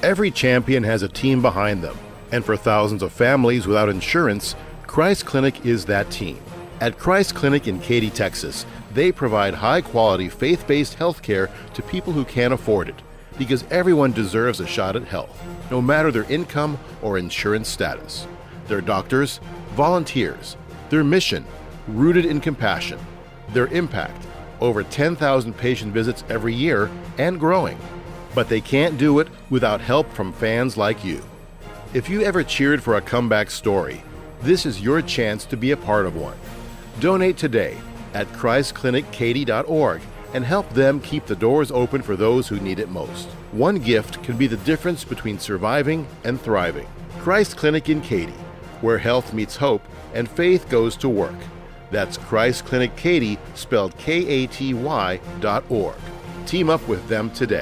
Every champion has a team behind them, and for thousands of families without insurance, Christ Clinic is that team. At Christ Clinic in Katy, Texas, they provide high-quality, faith-based health care to people who can't afford it, because everyone deserves a shot at health, no matter their income or insurance status. Their doctors, volunteers, their mission, rooted in compassion, their impact, over 10,000 patient visits every year and growing. But they can't do it without help from fans like you. If you ever cheered for a comeback story, this is your chance to be a part of one. Donate today at ChristClinicKaty.org and help them keep the doors open for those who need it most. One gift can be the difference between surviving and thriving. Christ Clinic in Katy, where health meets hope and faith goes to work. That's Christ Clinic Katy, spelled Katy.org. Team up with them today.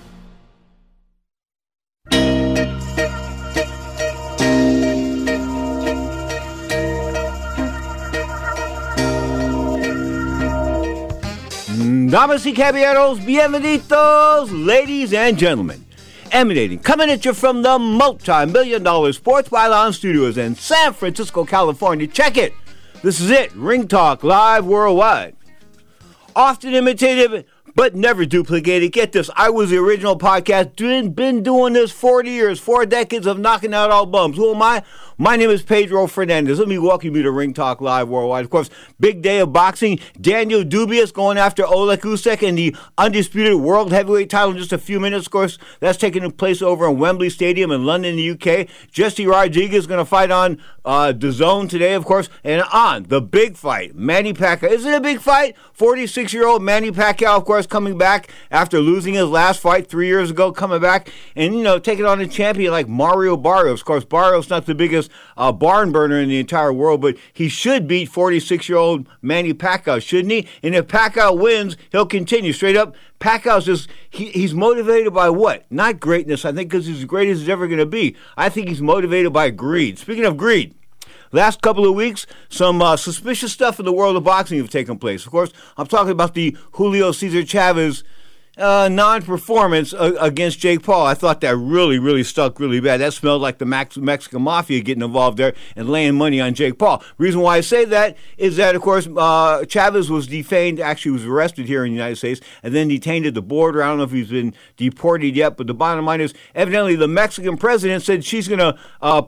Damas y caballeros, bienvenidos, ladies and gentlemen. Coming at you from the multi-million-dollar Sports Pylon Studios in San Francisco, California. Check it. This is it. Ring Talk Live Worldwide. Often imitated, but never duplicated. Get this. I was the original podcast. Been doing this 40 years, 4 decades of knocking out all bums. Who am I? My name is Pedro Fernandez. Let me welcome you to Ring Talk Live Worldwide. Of course, big day of boxing. Daniel Dubious going after Oleg Usyk in the undisputed world heavyweight title in just a few minutes. Of course, that's taking place over in Wembley Stadium in London, the UK. Jesse Rodriguez is going to fight on DAZN today, of course. And on the big fight, Manny Pacquiao. Is it a big fight? 46-year-old Manny Pacquiao, of course, coming back after losing his last fight 3 years ago, coming back and, taking on a champion like Mario Barrios. Of course, Barrios not the biggest barn burner in the entire world, but he should beat 46-year-old Manny Pacquiao, shouldn't he? And if Pacquiao wins, he'll continue. Straight up, Pacquiao's just, he's motivated by what? Not greatness, I think, because he's as great as he's ever going to be. I think he's motivated by greed. Speaking of greed, last couple of weeks, some suspicious stuff in the world of boxing have taken place. Of course, I'm talking about the Julio Cesar Chavez non-performance against Jake Paul. I thought that really stuck really bad. That smelled like the Mexican Mafia getting involved there and laying money on Jake Paul. Reason why I say that is that, of course, Chavez was defamed, actually was arrested here in the United States, and then detained at the border. I don't know if he's been deported yet, but the bottom line is, evidently the Mexican president said she's going to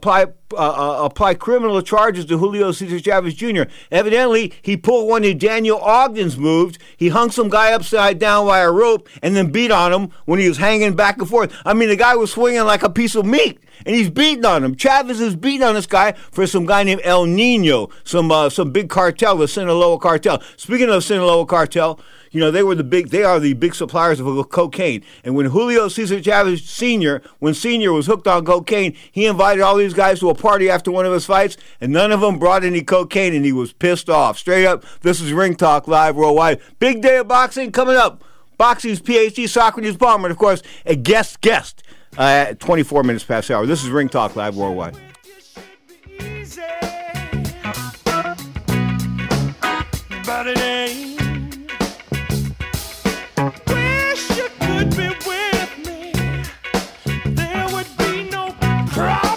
apply criminal charges to Julio Cesar Chavez Jr. Evidently, he pulled one of Daniel Ogden's moves. He hung some guy upside down by a rope and then beat on him when he was hanging back and forth. I mean, the guy was swinging like a piece of meat, and he's beating on him. Chavez is beating on this guy for some guy named El Nino, some big cartel, the Sinaloa cartel. Speaking of Sinaloa cartel, they are the big suppliers of cocaine. And when Julio Cesar Chavez Sr., when Sr. was hooked on cocaine, he invited all these guys to a party after one of his fights, and none of them brought any cocaine, and he was pissed off. Straight up, this is Ring Talk Live Worldwide. Big day of boxing coming up. Boxing's PhD, Socrates Palmer, and of course, a guest at 24 minutes past the hour. This is Ring Talk Live Worldwide. But it ain't. Wish you could be with me. There would be no problem.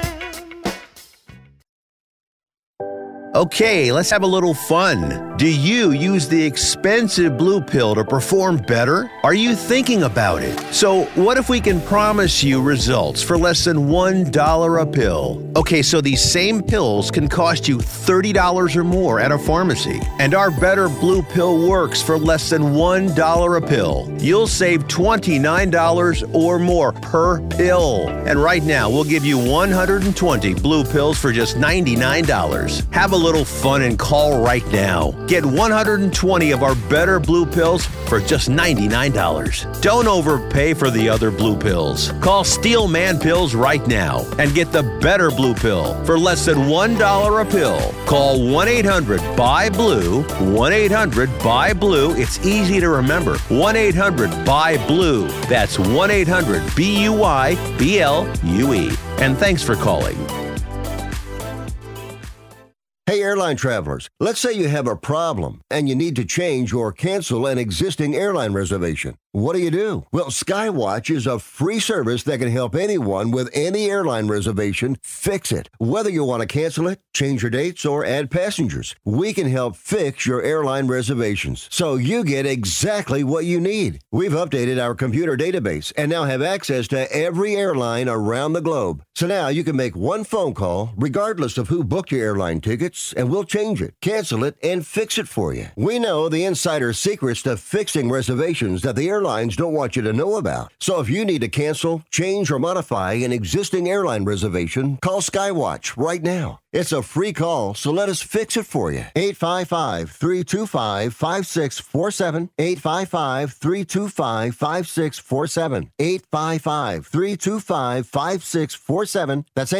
Okay, let's have a little fun. Do you use the expensive blue pill to perform better? Are you thinking about it? So what if we can promise you results for less than $1 a pill? Okay, so these same pills can cost you $30 or more at a pharmacy. And our Better Blue Pill works for less than $1 a pill. You'll save $29 or more per pill. And right now, we'll give you 120 blue pills for just $99. Have a little fun and call right now. Get 120 of our Better Blue Pills for just $99. Don't overpay for the other blue pills. Call Steel Man Pills right now and get the Better Blue Pill for less than $1 a pill. Call 1-800-BUY-BLUE, 1-800-BUY-BLUE. It's easy to remember. 1-800-BUY-BLUE. That's 1-800-BUY-BLUE. And thanks for calling. Hey, airline travelers, let's say you have a problem and you need to change or cancel an existing airline reservation. What do? Well, Skywatch is a free service that can help anyone with any airline reservation fix it. Whether you want to cancel it, change your dates, or add passengers, we can help fix your airline reservations so you get exactly what you need. We've updated our computer database and now have access to every airline around the globe. So now you can make one phone call regardless of who booked your airline tickets, and we'll change it, cancel it, and fix it for you. We know the insider secrets to fixing reservations that the airlines don't want you to know about. So if you need to cancel, change, or modify an existing airline reservation, call Skywatch right now. It's a free call, so let us fix it for you. 855-325-5647. 855-325-5647. 855-325-5647. That's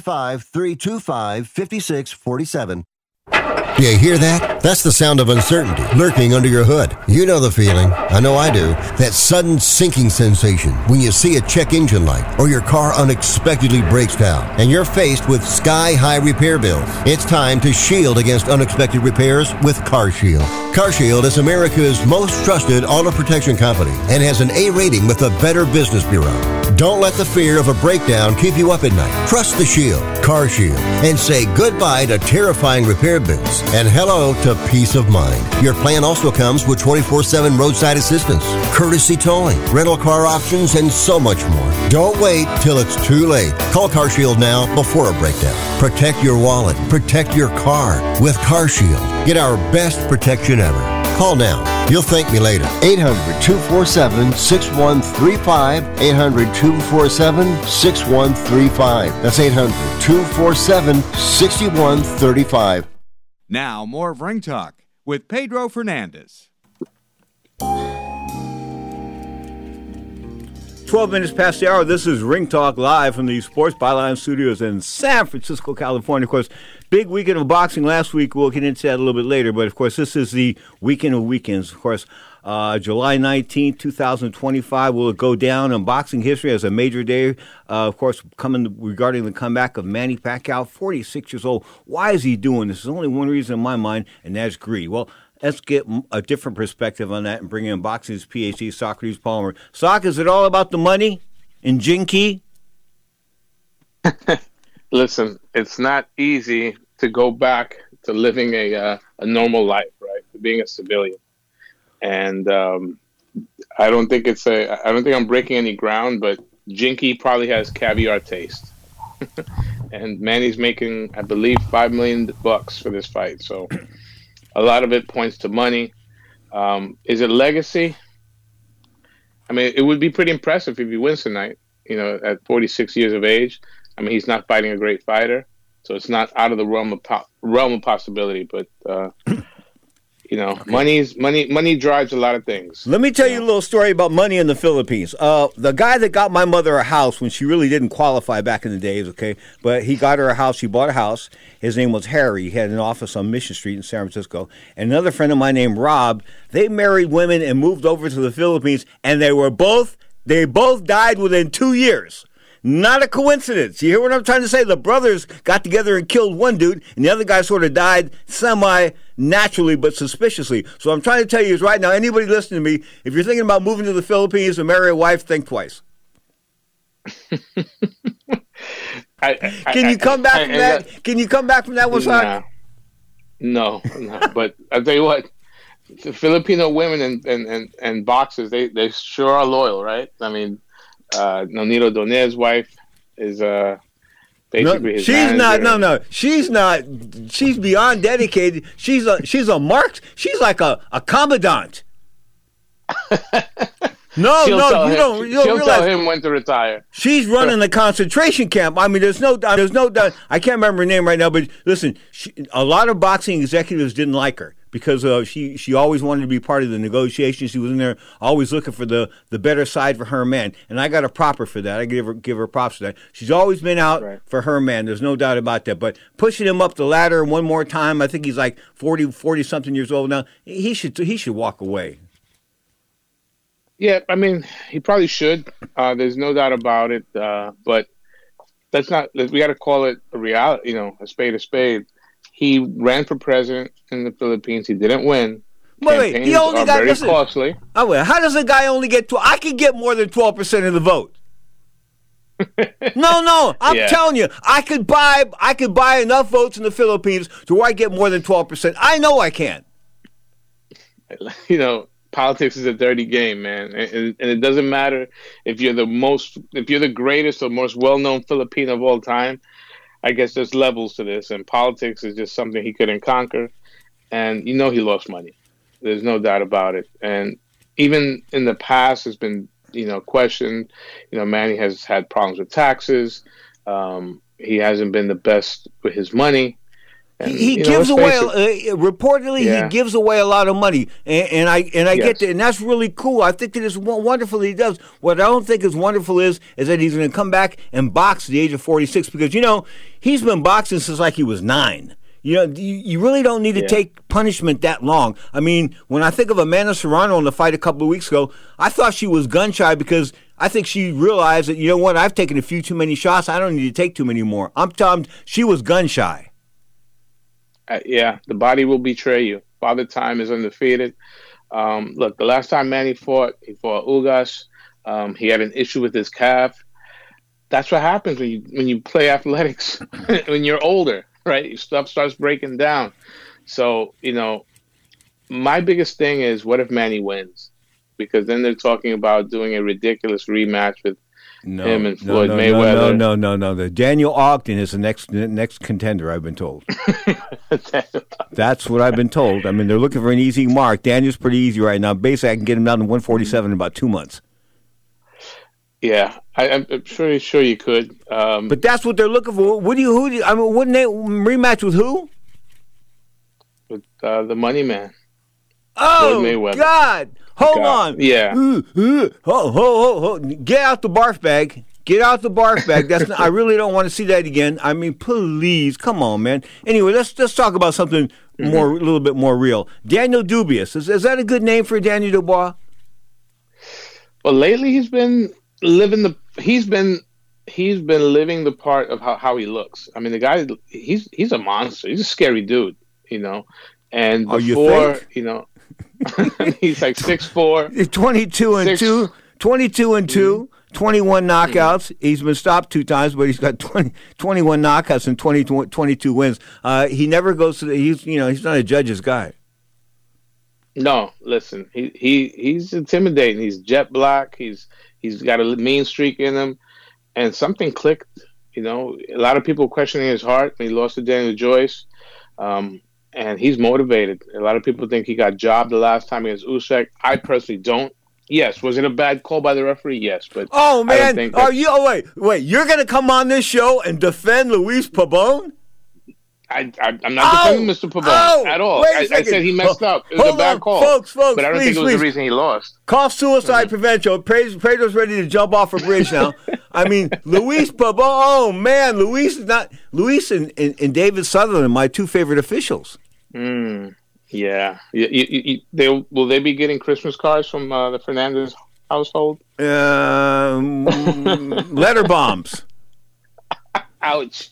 855-325-5647. You hear that? That's the sound of uncertainty lurking under your hood. You know the feeling. I know I do. That sudden sinking sensation when you see a check engine light or your car unexpectedly breaks down and you're faced with sky-high repair bills. It's time to shield against unexpected repairs with CarShield. CarShield is America's most trusted auto protection company and has an A rating with the Better Business Bureau. Don't let the fear of a breakdown keep you up at night. Trust the Shield, CarShield, and say goodbye to terrifying repair bills and hello to peace of mind. Your plan also comes with 24/7 roadside assistance, courtesy towing, rental car options, and so much more. Don't wait till it's too late. Call CarShield now before a breakdown. Protect your wallet. Protect your car with CarShield. Get our best protection ever. Call now. You'll thank me later. 800-247-6135. 800-247-6135. That's 800-247-6135. Now, more of Ring Talk with Pedro Fernandez. 12 minutes past the hour. This is Ring Talk live from the Sports Byline Studios in San Francisco, California. Of course, big weekend of boxing last week. We'll get into that a little bit later. But, of course, this is the weekend of weekends. Of course, July 19th, 2025 will go down in boxing history as a major day. Of course, coming regarding the comeback of Manny Pacquiao, 46 years old. Why is he doing this? There's only one reason in my mind, and that's greed. Well, let's get a different perspective on that and bring in boxing's PhD, Socrates Palmer. Sock, is it all about the money and Jinky? Listen, it's not easy to go back to living a normal life, right? To being a civilian. And I don't think I'm breaking any ground, but Jinky probably has caviar taste. And Manny's making, I believe, $5 million for this fight. So a lot of it points to money. Is it legacy? I mean, it would be pretty impressive if he wins tonight, at 46 years of age. I mean, he's not fighting a great fighter, so it's not out of the realm of possibility. But okay. Money drives a lot of things. Let me tell you a little story about money in the Philippines. The guy that got my mother a house when she really didn't qualify back in the days, okay, but he got her a house. She bought a house. His name was Harry. He had an office on Mission Street in San Francisco. And another friend of mine named Rob, they married women and moved over to the Philippines, and they both died within 2 years. Not a coincidence. You hear what I'm trying to say? The brothers got together and killed one dude, and the other guy sort of died semi-naturally but suspiciously. So I'm trying to tell you is right now, anybody listening to me, if you're thinking about moving to the Philippines and marry a wife, think twice. Can you come back from that? Can you come back from that one, Sock? No. But I'll tell you what, the Filipino women and boxers, they sure are loyal, right? I mean, Nonito Donae's wife is basically his manager. No. She's not. She's beyond dedicated. She's a mark. She's like a commandant. No, you don't realize. Tell him when to retire. She's running the concentration camp. I mean, there's no doubt. I can't remember her name right now, but listen, a lot of boxing executives didn't like her because she always wanted to be part of the negotiations. She was in there always looking for the better side for her man, and I got to prop her for that. I give her props for that. She's always been out for her man. There's no doubt about that. But pushing him up the ladder one more time, I think he's like 40 something years old now. He should walk away. Yeah, I mean, he probably should. There's no doubt about it. But that's not. We got to call it a reality. A spade a spade. He ran for president in the Philippines. He didn't win. Campaigns he only are got very costly. Oh, wait, how does a guy only get I could get more than 12% of the vote. No, I'm telling you, I could buy enough votes in the Philippines to where I get more than 12%. I know I can. You know, politics is a dirty game, man, and it doesn't matter if you're the greatest or most well-known Filipino of all time. I guess there's levels to this, and politics is just something he couldn't conquer. And you know, he lost money. There's no doubt about it. And even in the past, has been questioned. You know, Manny has had problems with taxes. He hasn't been the best with his money. And, he gives away reportedly. Yeah. He gives away a lot of money, and I get that, and that's really cool. I think that it's wonderful that he does. What I don't think is wonderful is that he's going to come back and box at the age of 46, because he's been boxing since like he was 9. You really don't need to take punishment that long. I mean, when I think of Amanda Serrano in the fight a couple of weeks ago, I thought she was gun shy because I think she realized that, you know what, I've taken a few too many shots. I don't need to take too many more. I'm telling you, she was gun shy. The body will betray you. Father Time is undefeated. Look, the last time Manny fought, he fought Ugas. He had an issue with his calf. That's what happens when you play athletics when you're older, right? Stuff starts breaking down. So, my biggest thing is, what if Manny wins? Because then they're talking about doing a ridiculous rematch with him and Floyd Mayweather. No. The Daniel Ogden is the next contender, I've been told. That's what I've been told. I mean, they're looking for an easy mark. Daniel's pretty easy right now. Basically, I can get him down to 147 in about 2 months. Yeah, I'm sure you could. But that's what they're looking for. Wouldn't they rematch with who? With the Money Man. Oh, God. Hold on. Yeah. Get out the barf bag. Get out the barf bag. I really don't want to see that again. I mean, please, come on, man. Anyway, let's talk about something a little bit more real. Daniel Dubious. Is that a good name for Daniel Dubois? Well, lately he's been living the part of how he looks. I mean, the guy, he's a monster. He's a scary dude, And before, he's like 6'4", 22 and 2, 21 knockouts. He's been stopped 2 times, but he's got 21 knockouts and 22 wins. He never goes to he's not a judge's guy. No, listen, he's intimidating. He's jet black. He's got a mean streak in him, and something clicked. A lot of people questioning his heart when he lost to Daniel Joyce. And he's motivated. A lot of people think he got jobbed the last time against Usyk. I personally don't. Yes, was it a bad call by the referee? Yes, but oh man, wait! You're gonna come on this show and defend Luis Pabon? I'm not defending Mr. Pabon at all. I said he messed up. It was a bad call, folks. But I don't think it was the reason he lost. Call suicide prevention. Pedro's ready to jump off a bridge now. I mean, Luis Pabon. Oh man, Luis and David Sutherland, my 2 favorite officials. Yeah. Will they be getting Christmas cards from the Fernandez household? Letter bombs. Ouch.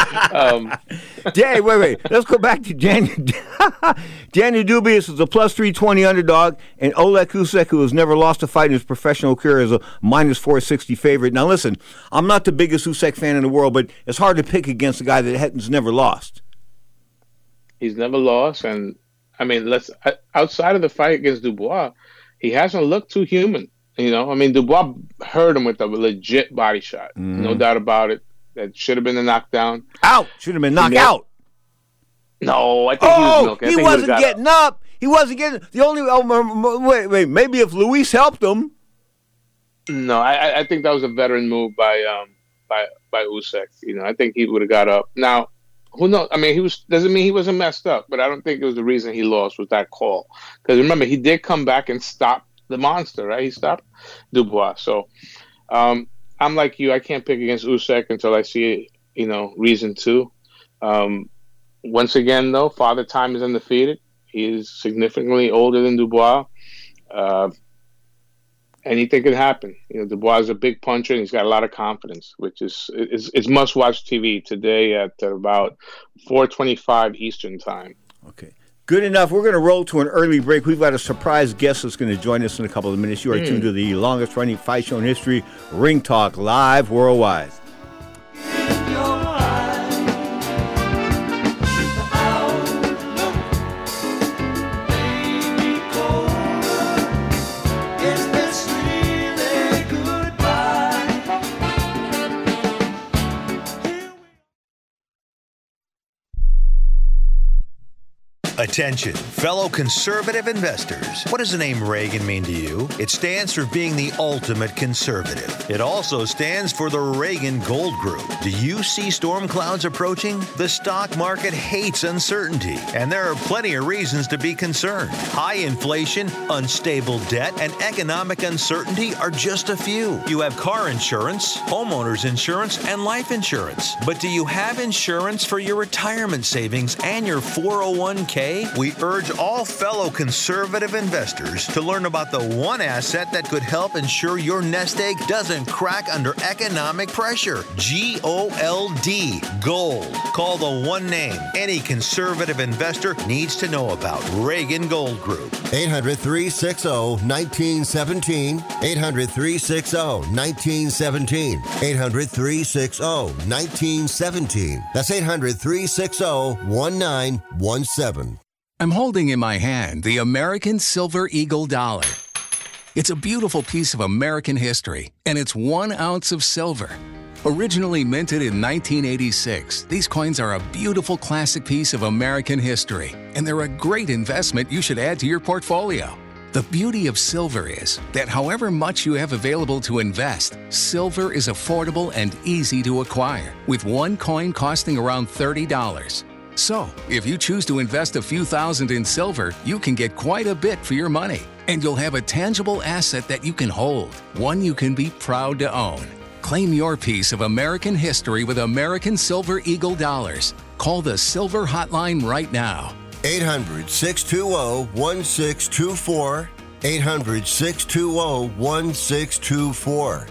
Wait. Let's go back to Daniel. Daniel Dubious is a plus 320 underdog, and Oleg Usyk, who has never lost a fight in his professional career, is a minus 460 favorite. Now, listen, I'm not the biggest Usyk fan in the world, but it's hard to pick against a guy that has never lost. He's never lost, and I mean, outside of the fight against Dubois, he hasn't looked too human. I mean, Dubois hurt him with a legit body shot, no doubt about it. That should have been a knockdown. Out. Should have been knocked out. No, I think he was milking. He wasn't getting up. He wasn't getting. The only wait. Maybe if Luis helped him. No, I think that was a veteran move by Usyk. I think he would have got up. Now, who knows? I mean, doesn't mean he wasn't messed up, but I don't think it was the reason he lost was that call. Because remember, he did come back and stop the monster, right? He stopped Dubois. So, I'm like you. I can't pick against Usyk until I see, reason to. Once again, though, Father Time is undefeated. He is significantly older than Dubois. Anything can happen. Dubois is a big puncher, and he's got a lot of confidence, which is must-watch TV today at about 4:25 Eastern Time. Okay. Good enough. We're going to roll to an early break. We've got a surprise guest that's going to join us in a couple of minutes. You are tuned to the longest-running fight show in history, Ring Talk, live worldwide. Attention, fellow conservative investors. What does the name Reagan mean to you? It stands for being the ultimate conservative. It also stands for the Reagan Gold Group. Do you see storm clouds approaching? The stock market hates uncertainty, and there are plenty of reasons to be concerned. High inflation, unstable debt, and economic uncertainty are just a few. You have car insurance, homeowners insurance, and life insurance. But do you have insurance for your retirement savings and your 401k? We urge all fellow conservative investors to learn about the one asset that could help ensure your nest egg doesn't crack under economic pressure. GOLD. Gold. Call the one name any conservative investor needs to know about. Reagan Gold Group. 800-360-1917. 800-360-1917. 800-360-1917. That's 800-360-1917. I'm holding in my hand the American Silver Eagle dollar. It's a beautiful piece of American history, and it's 1 ounce of silver. Originally minted in 1986, these coins are a beautiful classic piece of American history, and they're a great investment you should add to your portfolio. The beauty of silver is that however much you have available to invest, silver is affordable and easy to acquire, with one coin costing around $30. So, if you choose to invest a few thousand in silver, you can get quite a bit for your money, and you'll have a tangible asset that you can hold, one you can be proud to own. Claim your piece of American history with American Silver Eagle dollars. Call the Silver Hotline right now. 800-620-1624. 800-620-1624.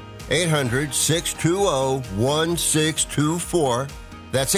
800-620-1624. That's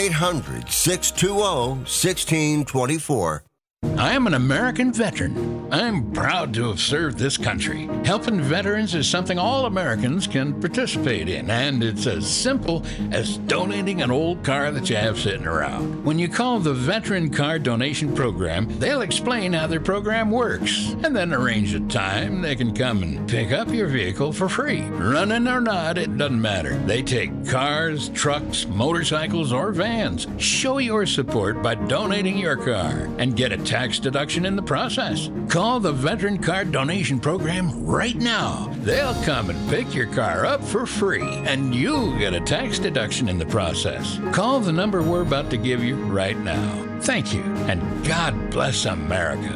800-620-1624. I am an American veteran. I'm proud to have served this country. Helping veterans is something all Americans can participate in, and it's as simple as donating an old car that you have sitting around. When you call the Veteran Car Donation Program, they'll explain how their program works, and then arrange a time they can come and pick up your vehicle for free. Running or not, it doesn't matter. They take cars, trucks, motorcycles, or vans. Show your support by donating your car and get a tax deduction in the process. Call the Veteran Car Donation Program right now. They'll come and pick your car up for free, and you'll get a tax deduction in the process. Call the number we're about to give you right now. Thank you, and God bless America.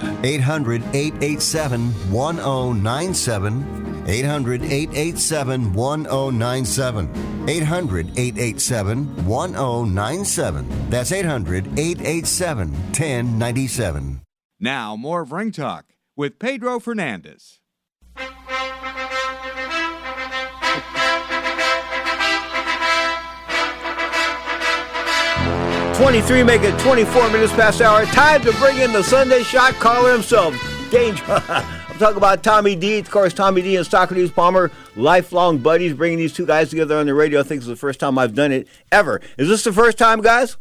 800-887-1097. 800-887-1097. 800-887-1097. That's 800-887-1097. Now, more of Ring Talk with Pedro Fernandez. 23, make it 24 minutes past the hour. Time to bring in the Sunday shot caller himself. Danger. I'm talking about Tommy D. Of course, Tommy D and Socrates Palmer, lifelong buddies, bringing these two guys together on the radio. I think it's the first time I've done it ever. Is this the first time, guys?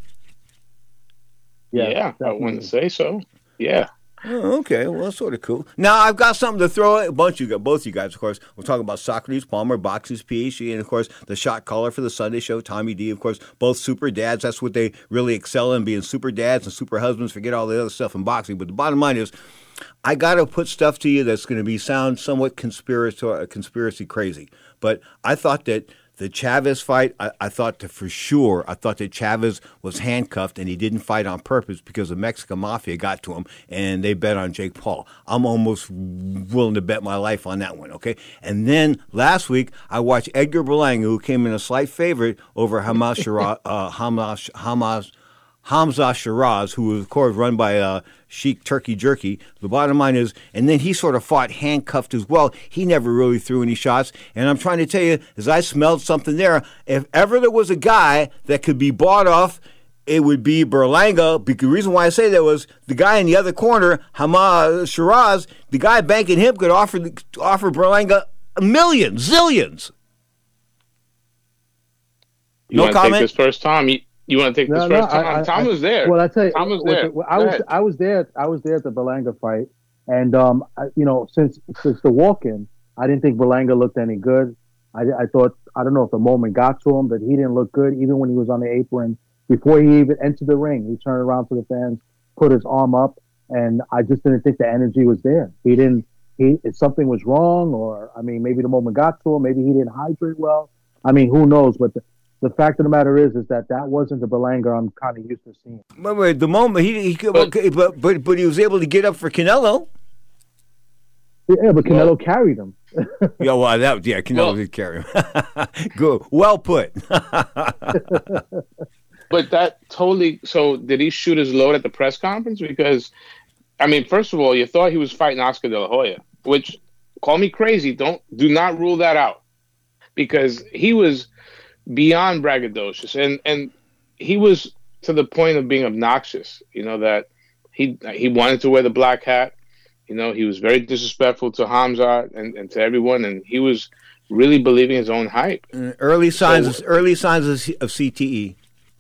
Yeah, I wouldn't say so. Yeah. Oh, okay, well, that's sort of cool. Now, I've got something to throw at both you guys, of course. We're talking about Socrates Palmer, Boxes PhD, and, of course, the shot caller for the Sunday show, Tommy D, of course, both super dads. That's what they really excel in, being super dads and super husbands. Forget all the other stuff in boxing. But the bottom line is, I got to put stuff to you that's going to sound somewhat conspiracy crazy. But I thought that the Chavez fight, I thought that Chavez was handcuffed and he didn't fight on purpose because the Mexican Mafia got to him and they bet on Jake Paul. I'm almost willing to bet my life on that one, okay? And then last week, I watched Edgar Berlanga, who came in a slight favorite over Hamza Shiraz, who was, of course, run by Sheik Turkey Jerky. The bottom line is, and then he sort of fought handcuffed as well. He never really threw any shots. And I'm trying to tell you, as I smelled something there, if ever there was a guy that could be bought off it would be Berlanga. The reason why I say that was the guy in the other corner, Hamad Shiraz, the guy banking him could offer Berlanga zillions. You No want to comment? take this first, Tom? You want to take this first, Tom? Tom was there. Well, I tell you, Tom was there. I was there. I was there at the Berlanga fight, and since the walk-in, I didn't think Berlanga looked any good. I thought, I don't know if the moment got to him, but he didn't look good even when he was on the apron. Before he even entered the ring, he turned around to the fans, put his arm up, and I just didn't think the energy was there. If something was wrong, or, I mean, maybe the moment got to him, maybe he didn't hydrate well. I mean, who knows? But the fact of the matter is that wasn't the Berlanga I'm kind of used to seeing. Wait, the moment but he was able to get up for Canelo. Yeah, but Canelo carried him. Canelo did carry him. Good, well put. But that totally. So did he shoot his load at the press conference? Because, I mean, first of all, you thought he was fighting Oscar De La Hoya, which, call me crazy, do not rule that out, because he was beyond braggadocious, and he was to the point of being obnoxious. That he wanted to wear the black hat. He was very disrespectful to Hamza and to everyone, and he was really believing his own hype. Early signs of CTE.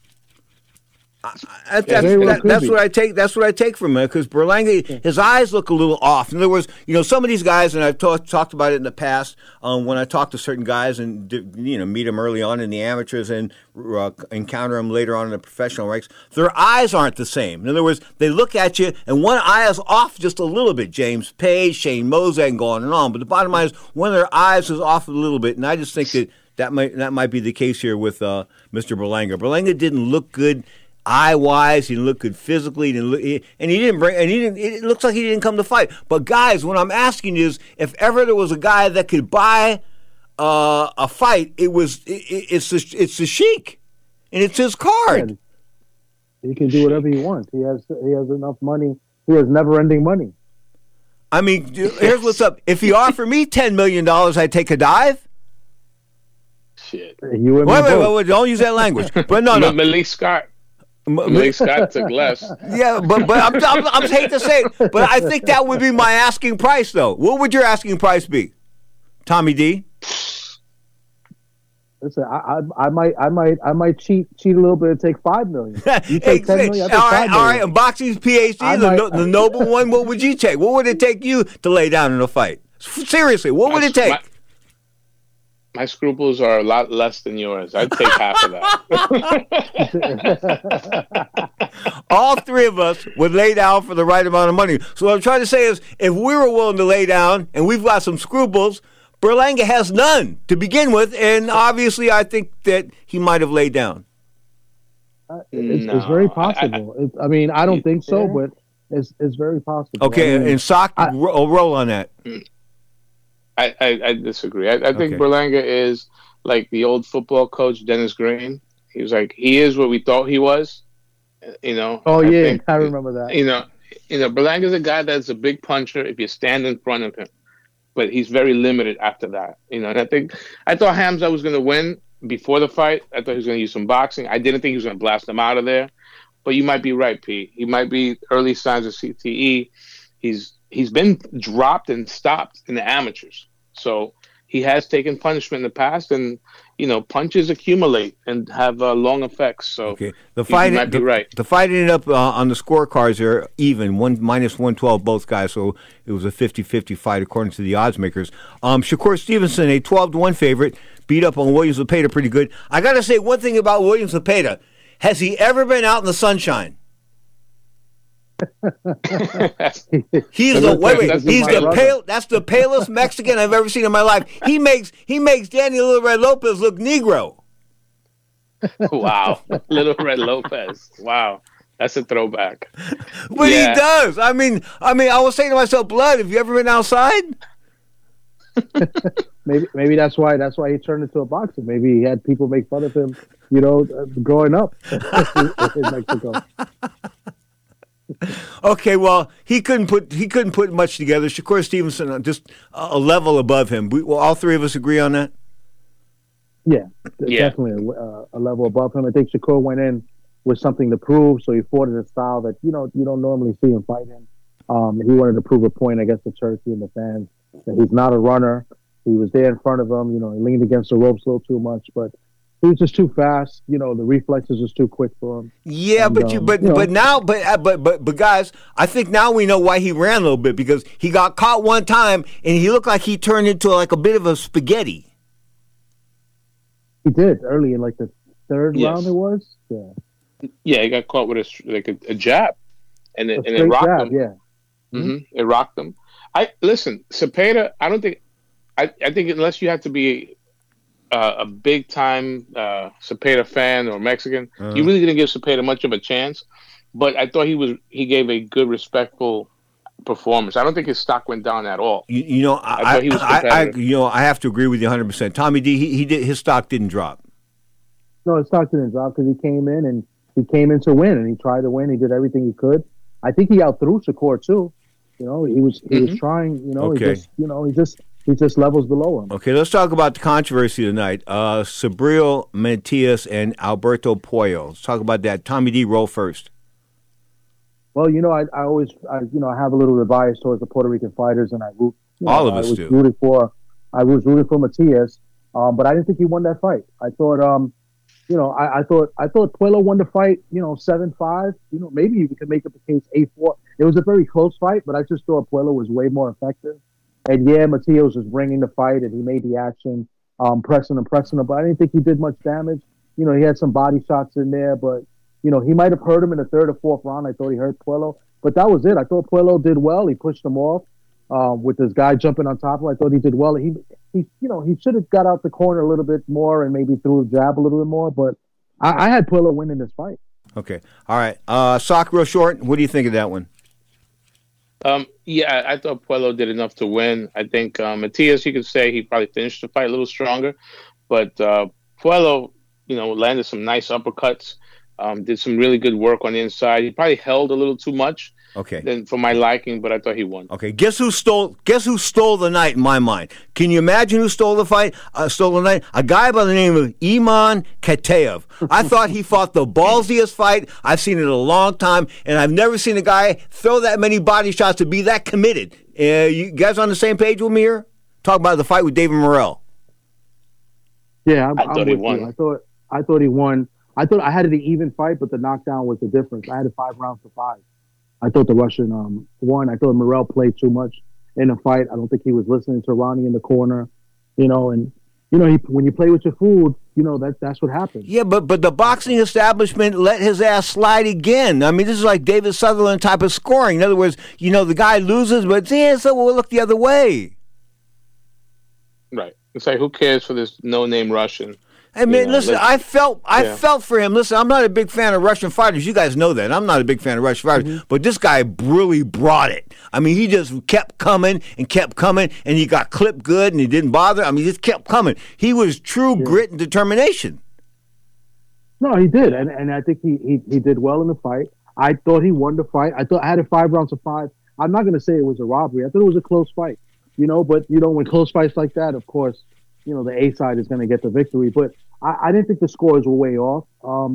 That's what I take. That's what I take from it, because Berlanga, his eyes look a little off. In other words, some of these guys, and I've talked about it in the past when I talk to certain guys and meet them early on in the amateurs and encounter them later on in the professional ranks. Their eyes aren't the same. In other words, they look at you and one eye is off just a little bit. James Page, Shane Mosley, and going on. But the bottom line is one of their eyes is off a little bit, and I just think that might be the case here with Mr. Berlanga. Berlanga didn't look good eye-wise, he didn't look good physically, it looks like he didn't come to fight. But guys, what I'm asking is, if ever there was a guy that could buy a fight, it's the Sheik, and it's his card. Yeah. He can do whatever he wants. He has enough money. He has never-ending money. I mean, here's what's up. If he offered me $10 million, I'd take a dive. Shit. Wait, don't use that language. But no. Malik Scott. Malik Scott took less. Yeah, but I'm hate to say it, but I think that would be my asking price, though. What would your asking price be, Tommy D? Listen, I might cheat a little bit and take $5 million. You take $10 million. All right. And boxing's PhD, the noble one. What would you take? What would it take you to lay down in a fight? Seriously, what would it take? My scruples are a lot less than yours. I'd take half of that. All three of us would lay down for the right amount of money. So what I'm trying to say is, if we were willing to lay down and we've got some scruples, Berlanga has none to begin with, and obviously I think that he might have laid down. It's very possible. I don't think so, but it's very possible. Okay, and Sock, roll on that. I disagree. I think Berlanga is like the old football coach Dennis Green. He was like, he is what we thought he was. Oh yeah, I remember that. Berlanga's a guy that's a big puncher if you stand in front of him, but he's very limited after that. And I thought Hamza was going to win before the fight. I thought he was going to use some boxing. I didn't think he was going to blast him out of there. But you might be right, Pete. He might be early signs of CTE. He's been dropped and stopped in the amateurs. So he has taken punishment in the past, and, punches accumulate and have long effects. So the fight might be right. The fight ended up on the scorecards are even, -112 both guys, so it was a 50-50 fight according to the odds makers. Shakur Stevenson, a 12-1 favorite, beat up on Williams Zepeda pretty good. I got to say one thing about Williams Zepeda. Has he ever been out in the sunshine? He's that's the palest Mexican I've ever seen in my life. He makes Daniel Little Red Lopez look Negro. Wow, Little Red Lopez. Wow, that's a throwback. But he does. I mean, I was saying to myself, Blood, have you ever been outside? maybe that's why he turned into a boxer. Maybe he had people make fun of him, growing up in Mexico. Okay, well, he couldn't put much together. Shakur Stevenson just a level above him. All three of us agree on that. Yeah. Definitely a level above him. I think Shakur went in with something to prove, so he fought in a style that you don't normally see him fight in. He wanted to prove a point against the Turkey and the fans that he's not a runner. He was there in front of him. He leaned against the ropes a little too much, but he was just too fast. The reflexes was too quick for him. Yeah, and, but guys, I think now we know why he ran a little bit, because he got caught one time and he looked like he turned into like a bit of a spaghetti. He did early in like the third round. It was. Yeah, he got caught with a jab, and it rocked him. Yeah. Mm-hmm. It rocked him. Listen, Cepeda. I don't think. I think unless you have to be a big time Cepeda fan or Mexican, you really didn't give Cepeda much of a chance. But I thought he gave a good, respectful performance. I don't think his stock went down at all. I have to agree with you 100%. Tommy D, his stock didn't drop. No, his stock didn't drop because he came in to win, and he tried to win. He did everything he could. I think he outthrew Shakur too. He was trying. Okay. He just levels below him. Okay, let's talk about the controversy tonight. Subriel Matias and Alberto Puello. Let's talk about that. Tommy D, roll first. Well, I always have a little bias towards the Puerto Rican fighters, and I root. All of us do. I was rooting for Matias, but I didn't think he won that fight. I thought, I thought Puello won the fight. 7-5. Maybe you could make up the case 8-4. It was a very close fight, but I just thought Puello was way more effective. And yeah, Matias was bringing the fight, and he made the action, pressing him. But I didn't think he did much damage. He had some body shots in there, but he might have hurt him in the third or fourth round. I thought he hurt Puello, but that was it. I thought Puello did well. He pushed him off with this guy jumping on top of him. I thought he did well. He should have got out the corner a little bit more and maybe threw a jab a little bit more. But I had Puello winning this fight. Okay, all right. Sock, real short. What do you think of that one? Yeah, I thought Puello did enough to win. I think Matias, you could say he probably finished the fight a little stronger, but Puello, landed some nice uppercuts, did some really good work on the inside. He probably held a little too much. Okay. Then for my liking, but I thought he won. Okay. Guess who stole the night in my mind? Can you imagine who stole the night? A guy by the name of Iman Kataev. I thought he fought the ballsiest fight I've seen in a long time, and I've never seen a guy throw that many body shots to be that committed. You guys on the same page with me here? Talk about the fight with David Morrell. Yeah, I thought he won. I thought he won. I thought I had it an even fight, but the knockdown was the difference. I had it 5 rounds to 5. I thought the Russian won. I thought Morrell played too much in the fight. I don't think he was listening to Ronnie in the corner, and when you play with your food, that's what happens. Yeah, but the boxing establishment let his ass slide again. I mean, this is like David Sutherland type of scoring. In other words, the guy loses, but so we'll look the other way. Right. It's like, who cares for this no-name Russian? I mean, listen, I felt for him. Listen, I'm not a big fan of Russian fighters. You guys know that. I'm not a big fan of Russian fighters. But this guy really brought it. I mean, he just kept coming, and he got clipped good, and he didn't bother. I mean, he just kept coming. He was true grit and determination. No, he did. And I think he did well in the fight. I thought he won the fight. I had it 5 rounds to 5. I'm not going to say it was a robbery. I thought it was a close fight. But, when close fights like that, of course, the A side is going to get the victory. But I didn't think the scores were way off.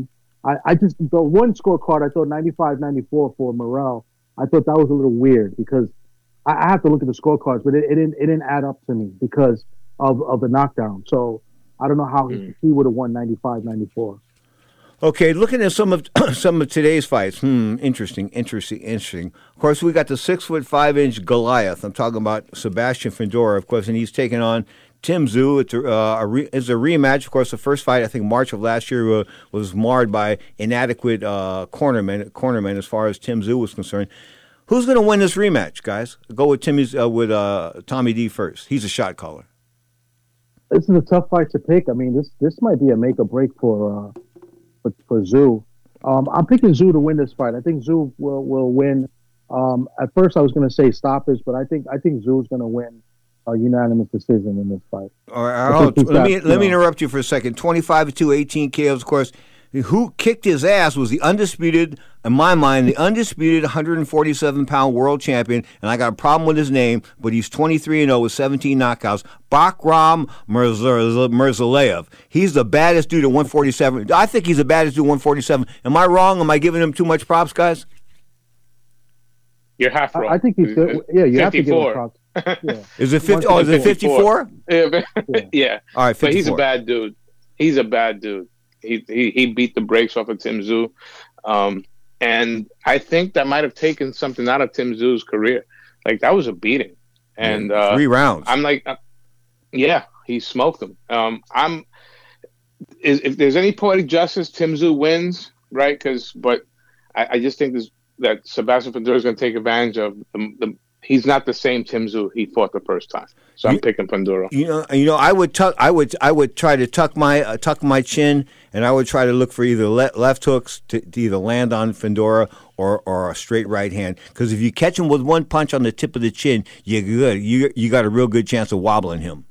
The one scorecard, I thought 95-94 for Morrell. I thought that was a little weird because I have to look at the scorecards, but it didn't add up to me because of the knockdown. So I don't know how he would have won 95-94. Okay, looking at some of today's fights. Interesting. Of course, we got the 6'5" Goliath. I'm talking about Sebastian Fundora, of course, and he's taking on Tim Tszyu. It's a rematch. Of course, the first fight, I think March of last year, was marred by inadequate cornermen as far as Tim Tszyu was concerned. Who's going to win this rematch, guys? Go with Tommy D first. He's a shot caller. This is a tough fight to pick. I mean, this might be a make or break for Tszyu. I'm picking Tszyu to win this fight. I think Tszyu will win. At first, I was going to say stoppage, but I think Tszyu is going to win a unanimous decision in this fight. All right, let me interrupt you for a second. 25-2, 18 KOs, of course. Who kicked his ass was the undisputed, in my mind, the undisputed 147-pound world champion, and I got a problem with his name, but he's 23-0 with 17 knockouts, Bakram Mirzalayev. He's the baddest dude at 147. I think he's the baddest dude at 147. Am I wrong? Am I giving him too much props, guys? You're half wrong. I think he's good. Yeah, you 54. Have to give him props. Yeah. Is it 50? Oh, is it 54? Yeah. All right, 54. But he's a bad dude. He's a bad dude. He beat the brakes off of Tim Tszyu. And I think that might have taken something out of Tim Tszyu's career. Like, that was a beating. And 3 rounds. I'm like, yeah, he smoked him. If there's any poetic justice, Tim Tszyu wins, right? But I just think that Sebastian Fundora is going to take advantage of he's not the same Tim Tszyu he fought the first time. So I'm picking Fundora. You know, I would try to tuck my chin, and I would try to look for either left hooks to either land on Fundora or a straight right hand. Because if you catch him with one punch on the tip of the chin, you're good. You got a real good chance of wobbling him.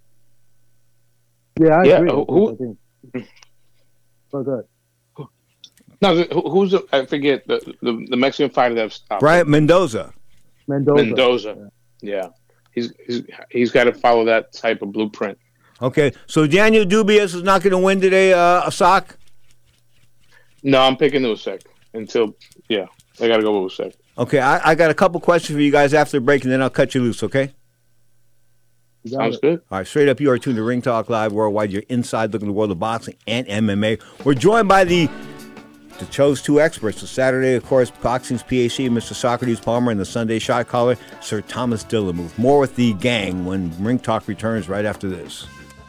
Yeah, I agree. So good. No, who's I forget the Mexican fighter that stopped. Right, Mendoza. Yeah. He's got to follow that type of blueprint. Okay, so Daniel Dubious is not going to win today, Asak? No, I'm picking Usyk until, I got to go with Usyk. Okay, I got a couple questions for you guys after the break, and then I'll cut you loose, okay? Sounds good. All right, straight up, you are tuned to Ring Talk Live Worldwide. You're inside looking at the world of boxing and MMA. We're joined by the Chose 2 experts. So Saturday, of course, boxing's PAC, Mr. Socrates Palmer, and the Sunday shot caller, Sir Thomas Dillamove. More with the gang when Ring Talk returns right after this.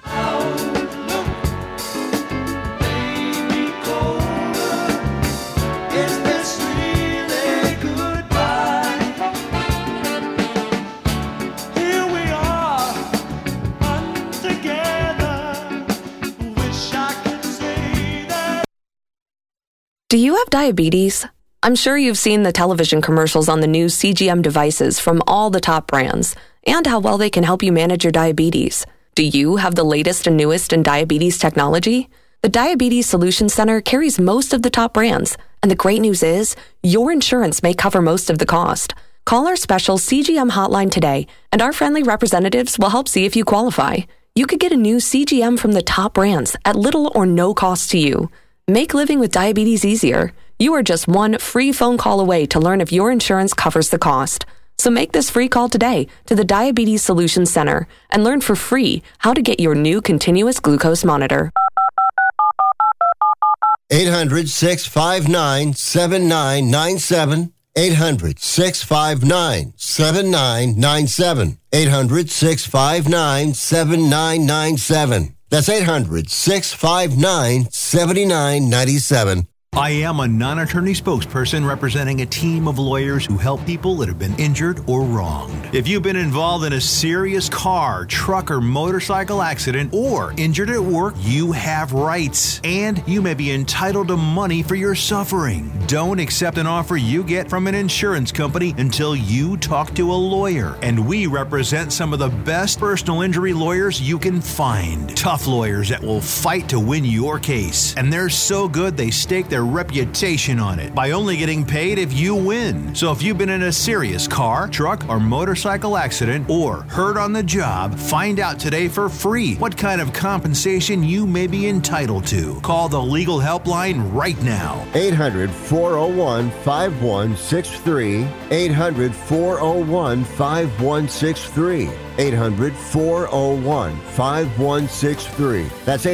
Do you have diabetes? I'm sure you've seen the television commercials on the new CGM devices from all the top brands and how well they can help you manage your diabetes. Do you have the latest and newest in diabetes technology? The Diabetes Solutions Center carries most of the top brands, and the great news is your insurance may cover most of the cost. Call our special CGM hotline today, and our friendly representatives will help see if you qualify. You could get a new CGM from the top brands at little or no cost to you. Make living with diabetes easier. You are just one free phone call away to learn if your insurance covers the cost. So make this free call today to the Diabetes Solutions Center and learn for free how to get your new continuous glucose monitor. 800-659-7997. 800-659-7997. 800-659-7997. That's 800-659-7997. I am a non-attorney spokesperson representing a team of lawyers who help people that have been injured or wronged. If you've been involved in a serious car, truck, or motorcycle accident or injured at work, you have rights, and you may be entitled to money for your suffering. Don't accept an offer you get from an insurance company until you talk to a lawyer. And we represent some of the best personal injury lawyers you can find. Tough lawyers that will fight to win your case. And they're so good they stake their reputation on it by only getting paid if you win. So if you've been in a serious car, truck, or motorcycle accident or hurt on the job, find out today for free what kind of compensation you may be entitled to. Call the legal helpline right now. 800-401-5163. 800-401-5163. 800-401-5163. That's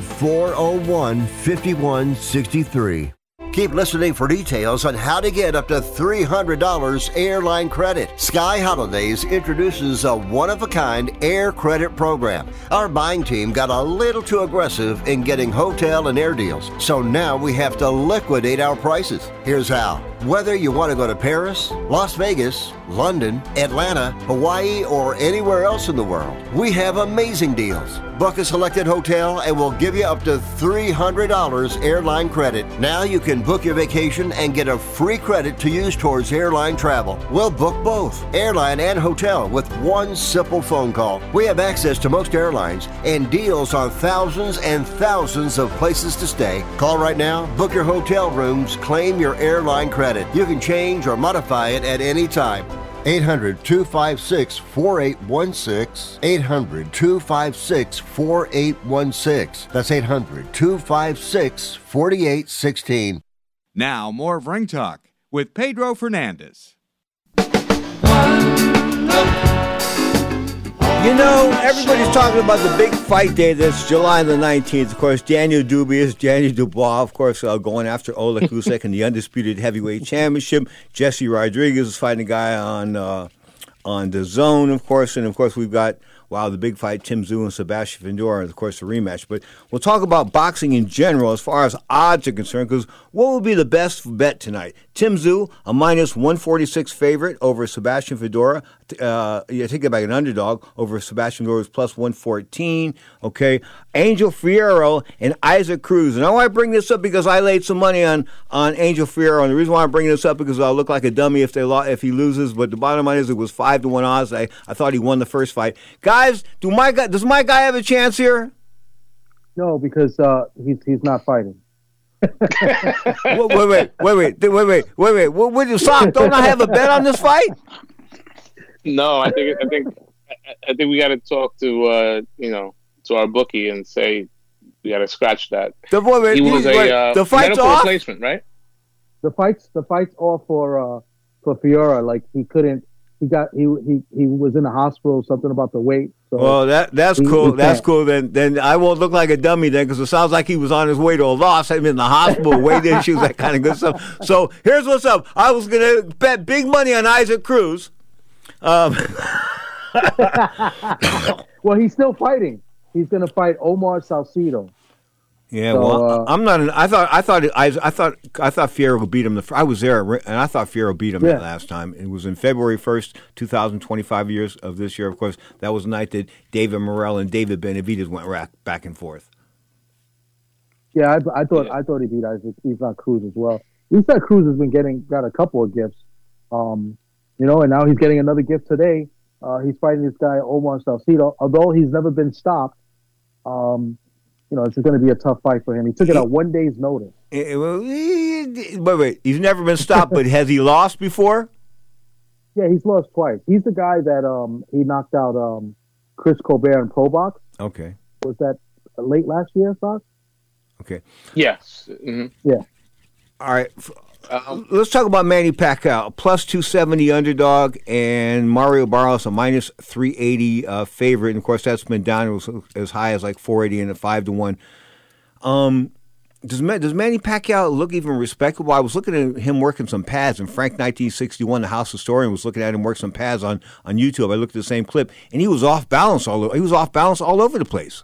800-401-5163. Keep listening for details on how to get up to $300 airline credit. Sky Holidays introduces a one-of-a-kind air credit program. Our buying team got a little too aggressive in getting hotel and air deals, so now we have to liquidate our prices. Here's how. Whether you want to go to Paris, Las Vegas, London, Atlanta, Hawaii, or anywhere else in the world, we have amazing deals. Book a selected hotel and we'll give you up to $300 airline credit. Now you can book your vacation and get a free credit to use towards airline travel. We'll book both, airline and hotel, with one simple phone call. We have access to most airlines and deals on thousands and thousands of places to stay. Call right now, book your hotel rooms, claim your airline credit. You can change or modify it at any time. 800-256-4816. 800-256-4816. That's 800-256-4816. Now, more of Ring Talk with Pedro Fernandez. You know, everybody's talking about the big fight day that's July the 19th. Of course, Daniel Dubious, Danny Dubois, of course, going after Oleg Usyk in the undisputed heavyweight championship. Jesse Rodriguez is fighting a guy on the zone, of course. And, of course, we've got, the big fight, Tim Tszyu and Sebastian Fundora, of course, the rematch. But we'll talk about boxing in general as far as odds are concerned, because what would be the best bet tonight? Tim Tszyu, a minus 146 favorite over Sebastian Fundora. Take it back, an underdog over Sebastian Fundora's plus 114. Okay. Angel Fierro and Isaac Cruz. And I want to bring this up because I laid some money on Angel Fierro. And the reason why I'm bringing this up because I'll look like a dummy if he loses. But the bottom line is it was 5-1 odds. I thought he won the first fight. Guys, does my guy have a chance here? No, because he's not fighting. Wait. What you sock? Don't I have a bet on this fight? No, I think we got to talk to to our bookie and say we got to scratch that. He was the fight's medical off? replacement, right? The fight's off for Fiora. Like he couldn't. He was in the hospital. Something about the weight. So well, that's cool. That's cool. Then I won't look like a dummy then, because it sounds like he was on his way to a loss. I'm in the hospital, weight issues, that kind of good stuff. So here's what's up. I was gonna bet big money on Isaac Cruz. Well, he's still fighting. He's going to fight Omar Salcido. Yeah, so, I'm not. I thought Fierro would beat him. I was there, and I thought Fierro beat him that last time. It was in February 1st, 2025 years of this year. Of course, that was the night that David Morrell and David Benavidez went back and forth. Yeah, I thought he beat Isaac Cruz as well. Isaac Cruz has got a couple of gifts, and now he's getting another gift today. He's fighting this guy Omar Salcido. Although he's never been stopped, it's going to be a tough fight for him. He took it on 1 day's notice. Wait. He's never been stopped, but has he lost before? Yeah, he's lost twice. He's the guy that he knocked out Chris Colbert in Pro Box. Okay. Was that late last year, Sox? Okay. Yes. Mm-hmm. Yeah. All right. Let's talk about Manny Pacquiao, plus 270 underdog, and Mario Barrios, a minus 380 favorite. And, of course, that's been down as high as like 480 and a 5-1. Does Manny Pacquiao look even respectable? I was looking at him working some pads, and Frank 1961, the House Historian, was looking at him work some pads on YouTube. I looked at the same clip, and he was off balance all over the place.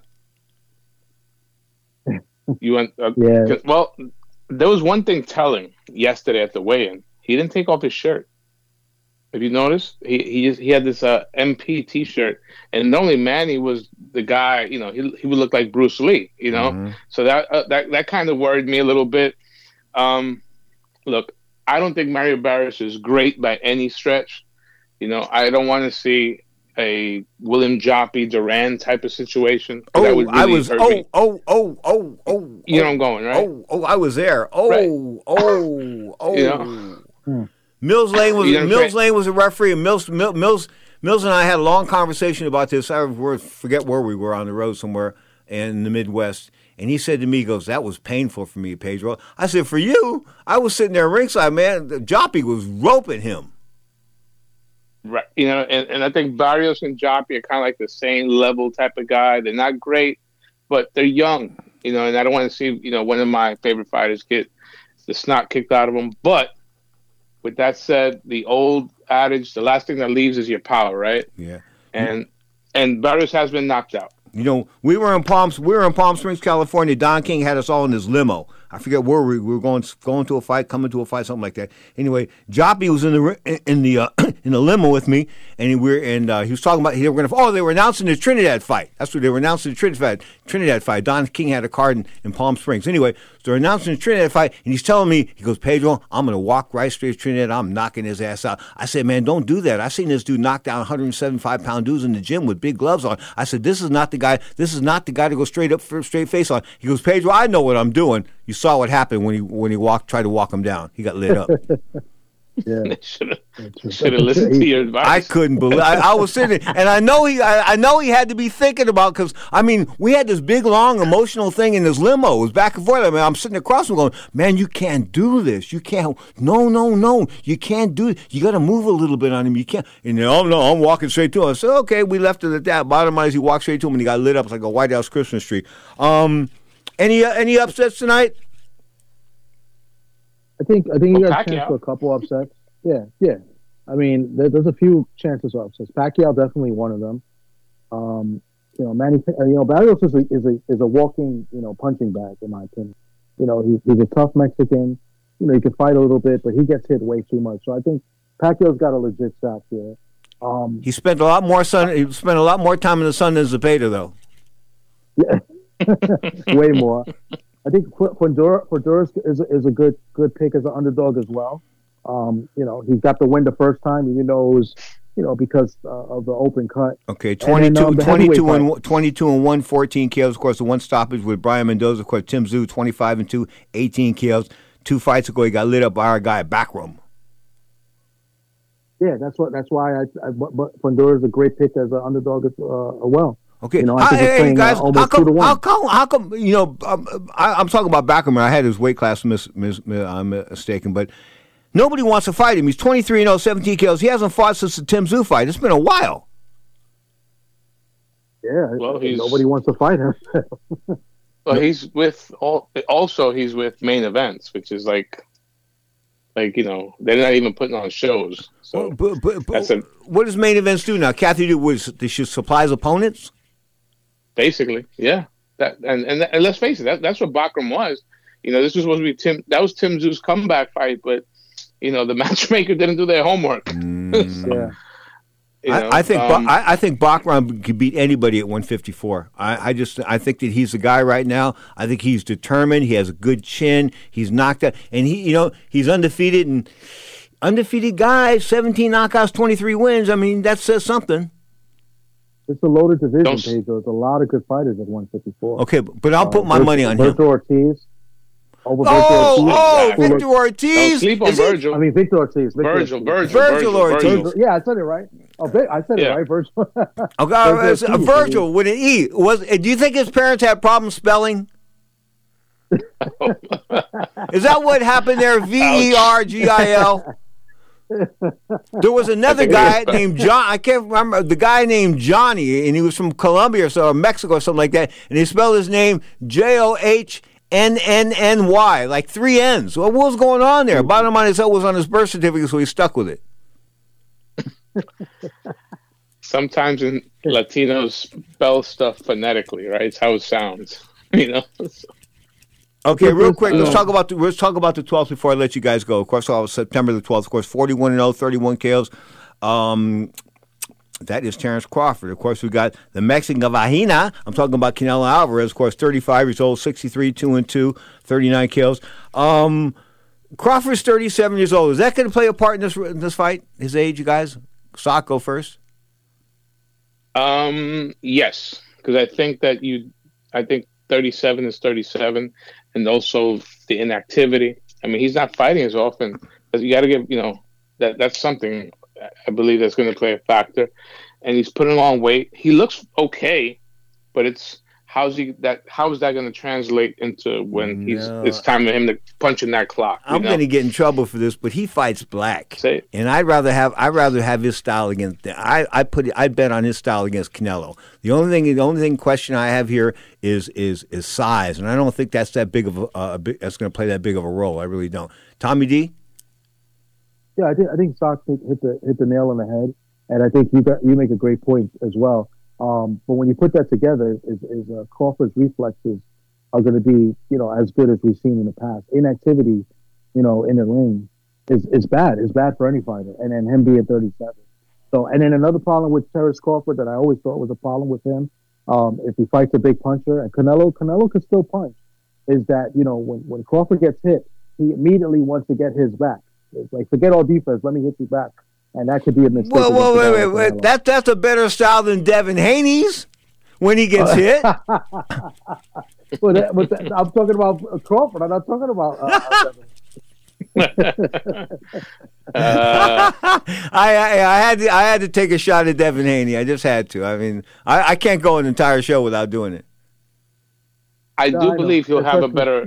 You went, yeah. Well, there was one thing telling yesterday at the weigh-in. He didn't take off his shirt. Have you noticed? He had this MP T-shirt, and normally Manny was the guy. He would look like Bruce Lee. Mm-hmm. So that kind of worried me a little bit. Look, I don't think Mario Barrios is great by any stretch. I don't want to see a William Joppy Duran type of situation. That would really hurt me. You know where I'm going, right? I was there. Mills Lane was a referee, and Mills and I had a long conversation about this. I forget where we were, on the road somewhere in the Midwest. And he said to me, he goes, "That was painful for me, Pedro." I said, "For you?" I was sitting there ringside, man. Joppy was roping him. Right, and I think Barrios and Joppy are kind of like the same level type of guy. They're not great, but they're young, and I don't want to see, one of my favorite fighters get the snot kicked out of them. But with that said, the old adage, the last thing that leaves is your power, right? Yeah. And Barrios has been knocked out. We were in Palm Springs, California. Don King had us all in his limo. I forget where we were going to a fight, coming to a fight, something like that. Anyway, Joppy was in the limo with me, and he was talking about they were announcing the Trinidad fight. That's what they were announcing, the Trinidad fight. Don King had a card in Palm Springs. Anyway, so they're announcing the Trinidad fight, and he's telling me, he goes, Pedro, I'm going to walk right straight to Trinidad. I'm knocking his ass out. I said, man, don't do that. I seen this dude knock down 175-pound dudes in the gym with big gloves on. I said, this is not the guy to go straight face on. He goes, Pedro, I know what I'm doing. You saw what happened when he tried to walk him down. He got lit up. Yeah, should have listened to your advice. I couldn't believe. I was sitting there, and I know he had to be thinking about, because I mean, we had this big, long, emotional thing in this limo. It was back and forth. I mean, I'm sitting across from him going, man, you can't do this. You can't. No, you can't do it. You got to move a little bit on him. You can't. And no, I'm walking straight to him. I said, okay, we left it at that. Bottom line is, he walked straight to him, and he got lit up. It's like a White House Christmas tree. Any upsets tonight? I think you got a chance for a couple upsets. Yeah. I mean, there's a few chances for upsets. Pacquiao definitely one of them. Manny, Barrios is a walking, punching bag in my opinion. He's a tough Mexican. He can fight a little bit, but he gets hit way too much. So I think Pacquiao's got a legit shot here. He spent a lot more time in the sun than Zepeda, though. Yeah, way more. I think Honduras is a good pick as an underdog as well. He got the win the first time, even though it was, because of the open cut. Okay, 22 and 1, 14 KOs. Of course, the one stoppage with Brian Mendoza. Of course, Tim Tszyu, 25 and 2, 18 KOs. 2 fights ago, he got lit up by our guy Backroom. Yeah, that's why but Honduras is a great pick as an underdog as well. Okay, hey guys, how come? I'm talking about Backroom. I had his weight class mistaken, but nobody wants to fight him. He's 23-0, 17 kills. He hasn't fought since the Tim Tszyu fight. It's been a while. Yeah, well, nobody wants to fight him. Well, he's with Main Events, which is like they're not even putting on shows. So what does Main Events do now? Kathy, does she supplies opponents? Basically, yeah. And let's face it, that's what Backroom was. This was supposed to be Tim. That was Tim Tszyu's comeback fight, but the matchmaker didn't do their homework. Yeah. I think Backroom could beat anybody at 154. I think that he's the guy right now. I think he's determined. He has a good chin. He's knocked out, and he's undefeated and undefeated guy. 17 knockouts, 23 wins. I mean, that says something. It's a loaded division, Pedro. There's a lot of good fighters at 154. Okay, but I'll put my money on him. Victor Ortiz. Victor Ortiz. Don't sleep on Virgil. Victor Ortiz. Virgil Ortiz. Yeah, I said it right. I said it right, Virgil. Virgil with an E. Do you think his parents had problems spelling? Is that what happened there? Vergil. There was another guy named John. I can't remember the guy named Johnny, and he was from Colombia or Mexico or something like that. And he spelled his name Johnnny, like 3 N's. What was going on there? Bottom line is that was on his birth certificate, so he stuck with it. Sometimes Latinos spell stuff phonetically, right? It's how it sounds, Okay, real quick, let's talk about the 12th before I let you guys go. Of course, September the 12th. Of course, 41-0, 31 KOs. That is Terrence Crawford. Of course, we got the Mexican Vagina. I'm talking about Canelo Alvarez. Of course, 35 years old, 63, 2-2, 39 kills. Crawford's 37 years old. Is that going to play a part in this fight? His age, you guys? Sock, go first. Yes, because I think 37 is 37, and also the inactivity. I mean, he's not fighting as often. You got to give, that's something I believe that's going to play a factor. And he's putting on weight. He looks okay, but it's how is that going to translate into when it's time for him to punch in that clock? I'm going to get in trouble for this, but he fights black, and I'd rather have his style against. I bet on his style against Canelo. The only thing question I have here is size, and I don't think that's that big of that's going to play that big of a role. I really don't. Tommy D. Yeah, I think Sock hit the nail on the head, and I think you make a great point as well. But when you put that together, is Crawford's reflexes are going to be, as good as we've seen in the past. Inactivity, in the ring is bad. It's bad for any fighter. And then him being 37. So, and then another problem with Terrence Crawford that I always thought was a problem with him, if he fights a big puncher, and Canelo can still punch, is that, when Crawford gets hit, he immediately wants to get his back. It's like, forget all defense, let me hit you back. And that could be a mistake. Well, wait. That's a better style than Devin Haney's when he gets hit. I'm talking about Crawford. I'm not talking about I had to take a shot at Devin Haney. I just had to. I mean, I can't go an entire show without doing it. I believe he'll have a better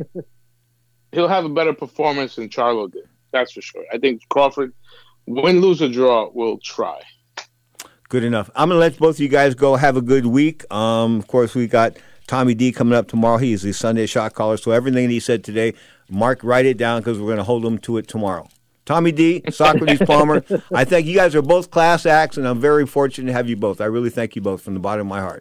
performance than Charlo did. That's for sure. I think Crawford, win, lose, or draw, will try. Good enough. I'm going to let both of you guys go. Have a good week. Of course, we got Tommy D coming up tomorrow. He is the Sunday shot caller. So everything he said today, Mark, write it down because we're going to hold him to it tomorrow. Tommy D, Socrates Palmer, I think you guys are both class acts, and I'm very fortunate to have you both. I really thank you both from the bottom of my heart.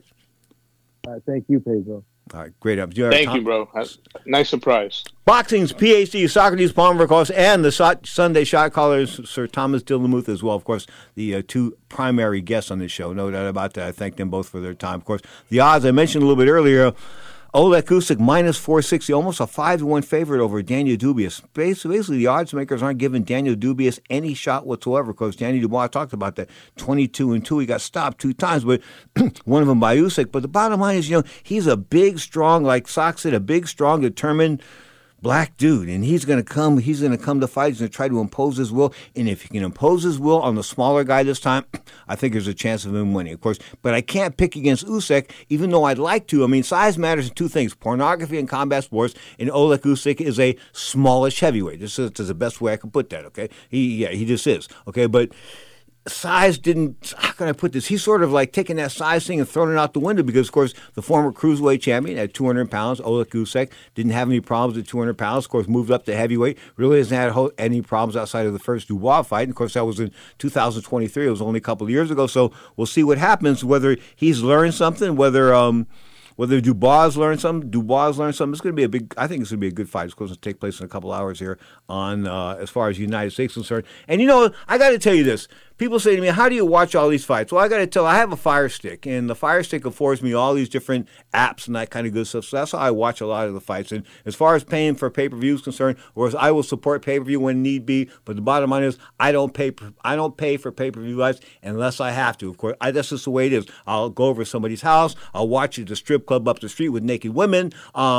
Thank you, Pedro. All right, great. Thank you, bro. Nice surprise. Boxing's PhD, Socrates Palmer, of course, and the Sunday shot callers, Sir Thomas Dillamuth as well. Of course, the two primary guests on this show. No doubt about that. I thank them both for their time. Of course, the odds I mentioned a little bit earlier, Oleg Usyk minus 460, almost a 5-1 favorite over Daniel Dubious. Basically, the odds makers aren't giving Daniel Dubious any shot whatsoever because Daniel Dubois talked about that 22-2. He got stopped 2 times, but one of them by Usyk. But the bottom line is, he's a big, strong, like Sock said, a big, strong, determined black dude, and he's going to come to fight. He's going to try to impose his will, and if he can impose his will on the smaller guy this time, I think there's a chance of him winning, of course. But I can't pick against Usyk, even though I'd like to. I mean, size matters in 2 things: pornography and combat sports. And Oleg Usyk is a smallish heavyweight. This is the best way I can put that. Okay, he just is. Okay, but size didn't, how can I put this? He's sort of like taking that size thing and throwing it out the window because, of course, the former cruiserweight champion at 200 pounds, Oleg Usyk, didn't have any problems at 200 pounds. Of course, moved up to heavyweight. Really hasn't had any problems outside of the first Dubois fight. And, of course, that was in 2023. It was only a couple of years ago. So we'll see what happens, whether he's learned something, whether Dubois learned something. It's going to be I think it's going to be a good fight. It's going to take place in a couple hours here on, as far as the United States is concerned. And, I got to tell you this. People say to me, how do you watch all these fights? Well, I got to tell you, I have a Fire Stick, and the Fire Stick affords me all these different apps and that kind of good stuff. So that's how I watch a lot of the fights. And as far as paying for pay-per-view is concerned, whereas I will support pay-per-view when need be, but the bottom line is I don't pay for pay-per-view fights unless I have to. Of course, that's just the way it is. I'll go over to somebody's house. I'll watch it at the strip club up the street with naked women. I'll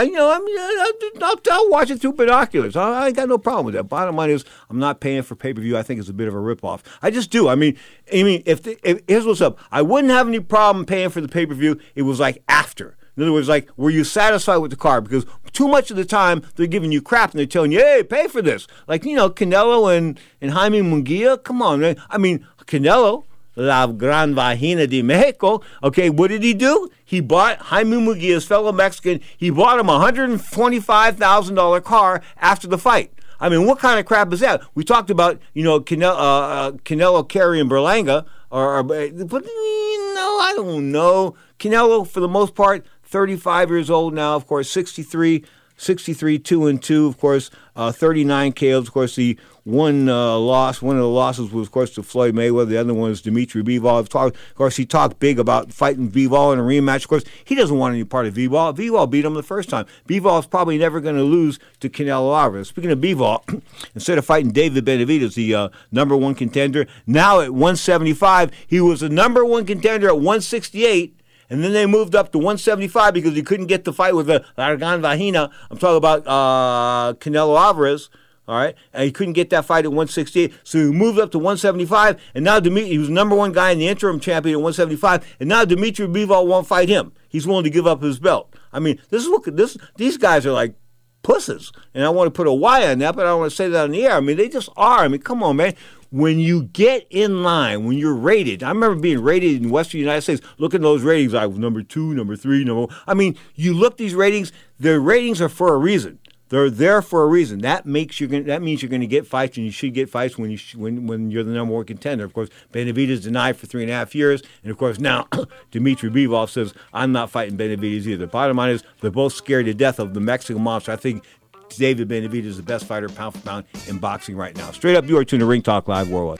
watch it through binoculars. I ain't got no problem with that. Bottom line is I'm not paying for pay-per-view. I think it's a bit of a ripoff. I just do. I mean, if here's what's up. I wouldn't have any problem paying for the pay-per-view. It was like after. In other words, like, were you satisfied with the card? Because too much of the time, they're giving you crap and they're telling you, hey, pay for this. Like, Canelo and Jaime Munguia, come on, man. I mean, Canelo, La Gran Vagina de Mexico, okay, what did he do? He bought Jaime Munguia's fellow Mexican, he bought him a $125,000 car after the fight. I mean, what kind of crap is that? We talked about, Canelo carrying Berlanga, but I don't know. Canelo, for the most part, 35 years old now, of course, 63, 2-2, of course, 39 KOs. Of course, the one of the losses was, of course, to Floyd Mayweather. The other one is Dimitri Bivol. Of course, he talked big about fighting Bivol in a rematch. Of course, he doesn't want any part of Bivol. Bivol beat him the first time. Bivol is probably never going to lose to Canelo Alvarez. Speaking of Bivol, instead of fighting David Benavidez, the number 1 contender, now at 175, he was the number 1 contender at 168. And then they moved up to 175 because he couldn't get the fight with the La Gran Vagina. I'm talking about Canelo Alvarez. All right, and he couldn't get that fight at 168, so he moved up to 175, and now he was the number 1 guy in the interim champion at 175, and now Dimitri Bivol won't fight him. He's willing to give up his belt. I mean, these guys are like pusses, and I want to put a Y on that, but I don't want to say that on the air. I mean, they just are. I mean, come on, man. When you get in line, when you're rated, I remember being rated in Western United States, looking at those ratings, like number 2, number 3, number 1. I mean, you look these ratings, the ratings are for a reason. They're there for a reason. That means you're going to get fights, and you should get fights when you're the number one contender. Of course, Benavidez denied for 3.5 years, and of course now Dmitry Bivol says, I'm not fighting Benavidez either. Bottom line is they're both scared to death of the Mexican monster. I think David Benavidez is the best fighter pound for pound in boxing right now. Straight up, you are tuned to Ring Talk Live Worldwide.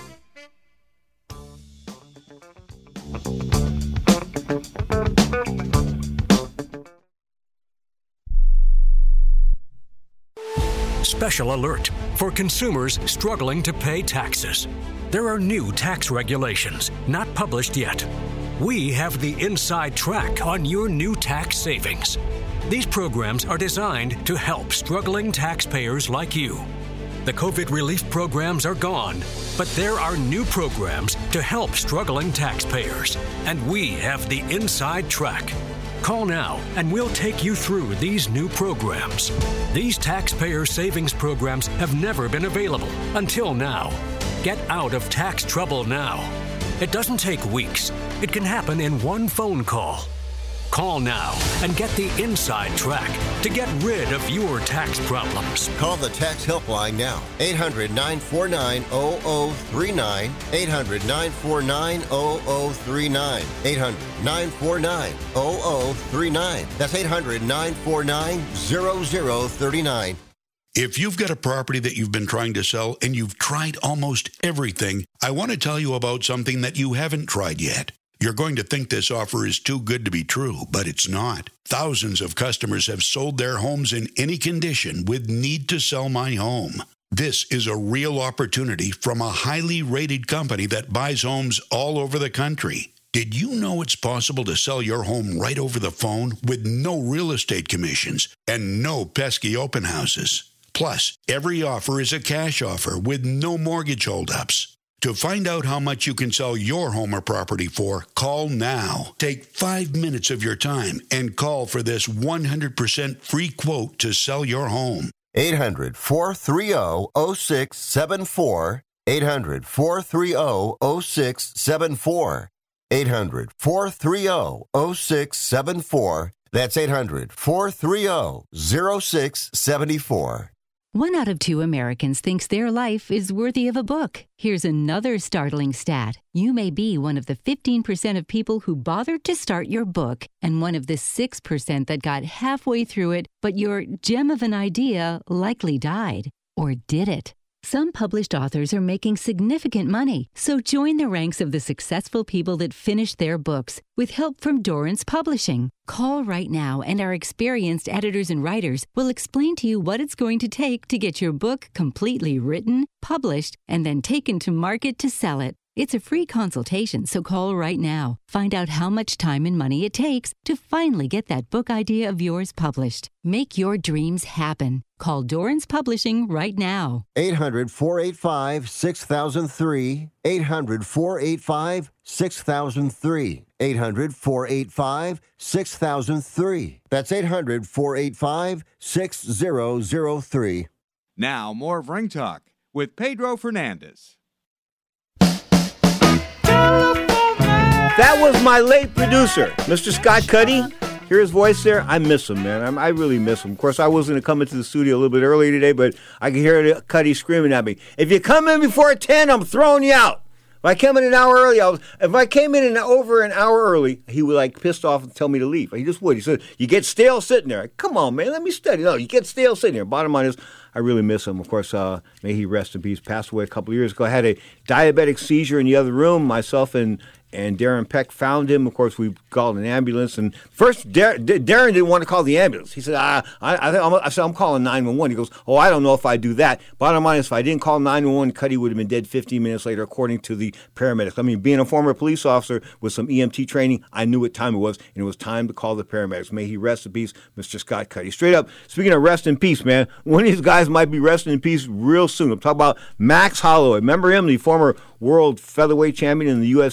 Special alert for consumers struggling to pay taxes. There are new tax regulations, not published yet. We have the inside track on your new tax savings. These programs are designed to help struggling taxpayers like you. The COVID relief programs are gone, but there are new programs to help struggling taxpayers, and we have the inside track. Call now and we'll take you through these new programs. These taxpayer savings programs have never been available until now. Get out of tax trouble now. It doesn't take weeks. It can happen in one phone call. Call now and get the inside track to get rid of your tax problems. Call the tax helpline now. 800-949-0039. 800-949-0039. 800-949-0039. That's 800-949-0039. If you've got a property that you've been trying to sell and you've tried almost everything, I want to tell you about something that you haven't tried yet. You're going to think this offer is too good to be true, but it's not. Thousands of customers have sold their homes in any condition with Need to Sell My Home. This is a real opportunity from a highly rated company that buys homes all over the country. Did you know it's possible to sell your home right over the phone with no real estate commissions and no pesky open houses? Plus, every offer is a cash offer with no mortgage holdups. To find out how much you can sell your home or property for, call now. Take 5 minutes of your time and call for this 100% free quote to sell your home. 800-430-0674. 800-430-0674. 800-430-0674. That's 800-430-0674. 1 out of 2 Americans thinks their life is worthy of a book. Here's another startling stat. You may be one of the 15% of people who bothered to start your book and one of the 6% that got halfway through it, but your gem of an idea likely died. Or did it? Some published authors are making significant money, so join the ranks of the successful people that finished their books with help from Dorrance Publishing. Call right now and our experienced editors and writers will explain to you what it's going to take to get your book completely written, published, and then taken to market to sell it. It's a free consultation, so call right now. Find out how much time and money it takes to finally get that book idea of yours published. Make your dreams happen. Call Dorrance Publishing right now. 800-485-6003. 800-485-6003. 800-485-6003. That's 800-485-6003. Now, more of Ring Talk with Pedro Fernandez. That was my late producer, Mr. Scott Cuddy. Hear his voice there? I miss him, man. I really miss him. Of course, I wasn't going to come into the studio a little bit early today, but I could hear Cuddy screaming at me. If you come in before 10, I'm throwing you out. If I came in an hour early, if I came in over an hour early, he would like pissed off and tell me to leave. He just would. He said, you get stale sitting there. Come on, man, let me study. No, you get stale sitting there. Bottom line is, I really miss him. Of course, may he rest in peace. Passed away a couple of years ago. I had a diabetic seizure in the other room. Myself and Darren Peck found him. Of course, we called an ambulance. And first, Darren didn't want to call the ambulance. He said, I said, I'm calling 911. He goes, oh, I don't know if I do that. Bottom line is, if I didn't call 911, Cuddy would have been dead 15 minutes later, according to the paramedics. I mean, being a former police officer with some EMT training, I knew what time it was, and it was time to call the paramedics. May he rest in peace, Mr. Scott Cuddy. Straight up, speaking of rest in peace, man, one of these guys might be resting in peace real soon. I'm talking about Max Holloway. Remember him, the former world featherweight champion in the UFC, of course.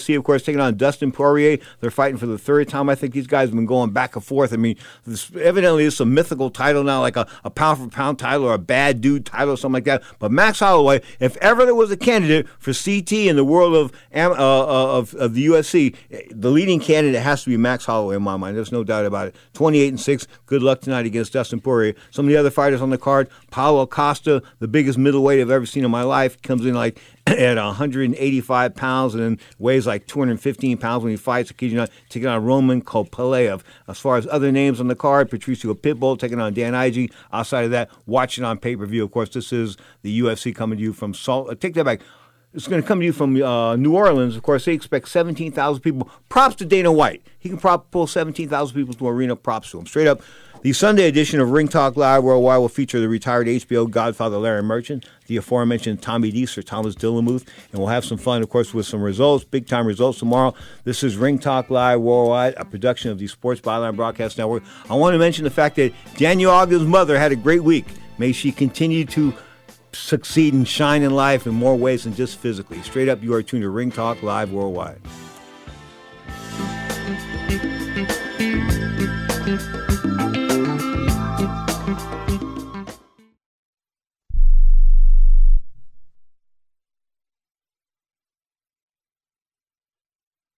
taking on Dustin Poirier. They're fighting for the third time. I think these guys have been going back and forth. I mean, evidently it's a mythical title now, like a pound-for-pound title or a bad dude title or something like that. But Max Holloway, if ever there was a candidate for CT in the world of the UFC, the leading candidate has to be Max Holloway in my mind. There's no doubt about it. 28-6. Good luck tonight against Dustin Poirier. Some of the other fighters on the card, Paulo Costa, the biggest middleweight I've ever seen in my life, comes in like at 185 pounds and then weighs like 215 pounds when he fights. Taking on Roman Kopelev. As far as other names on the card, Patricio Pitbull taking on Dan Ige. Outside of that, watch it on pay-per-view. Of course, this is the UFC coming to you from take that back. It's going to come to you from New Orleans. Of course, they expect 17,000 people. Props to Dana White. He can pull 17,000 people to arena. Props to him. Straight up. The Sunday edition of Ring Talk Live Worldwide will feature the retired HBO Godfather Larry Merchant, the aforementioned Tommy D, Sir Thomas Dillamuth, and we'll have some fun, of course, with some results, big-time results tomorrow. This is Ring Talk Live Worldwide, a production of the Sports Byline Broadcast Network. I want to mention the fact that Daniel Ogden's mother had a great week. May she continue to succeed and shine in life in more ways than just physically. Straight up, you are tuned to Ring Talk Live Worldwide.